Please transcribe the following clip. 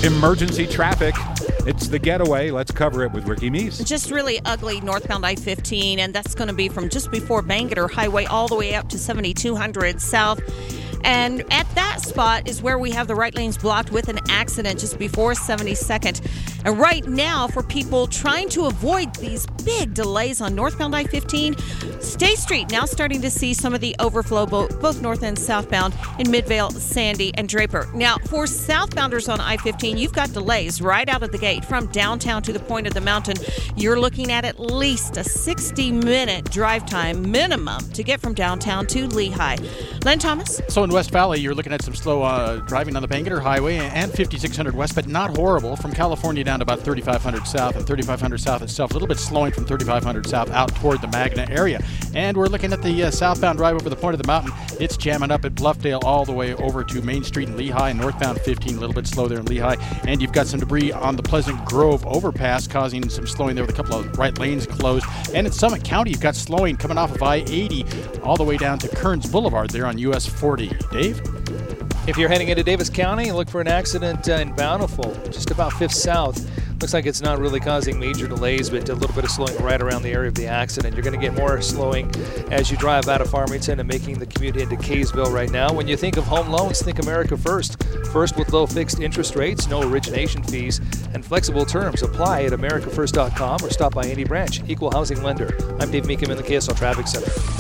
emergency traffic. It's the getaway. Let's cover it with Ricky Meese. Just really ugly northbound I-15, and that's going to be from just before Bangerter Highway all the way up to 7200 south. And at that spot is where we have the right lanes blocked with an accident just before 72nd. And right now, for people trying to avoid these big delays on northbound I-15, State Street now starting to see some of the overflow both north and southbound in Midvale, Sandy, and Draper. Now, for southbounders on I-15, you've got delays right out of the gate from downtown to the point of the mountain. You're looking at least a 60-minute drive time minimum to get from downtown to Lehigh. Len Thomas? So in West Valley, you're looking at some slow driving on the Bangerter Highway and 5600 west, but not horrible. From California down to about 3500 south, and 3500 south itself, a little bit slowing from 3500 south out toward the Magna area. And we're looking at the southbound drive over the point of the mountain. It's jamming up at Bluffdale all the way over to Main Street in Lehigh, and northbound 15, a little bit slow there in Lehigh. And you've got some debris on the Pleasant Grove overpass causing some slowing there with a couple of right lanes closed. And in Summit County, you've got slowing coming off of I-80 all the way down to Kearns Boulevard there on US 40. Dave? If you're heading into Davis County, look for an accident in Bountiful, just about 5th South. Looks like it's not really causing major delays, but a little bit of slowing right around the area of the accident. You're going to get more slowing as you drive out of Farmington and making the commute into Kaysville right now. When you think of home loans, think America First. First with low fixed interest rates, no origination fees, and flexible terms. Apply at americafirst.com or stop by any branch. Equal housing lender. I'm Dave Meekum in the KSL Traffic Center.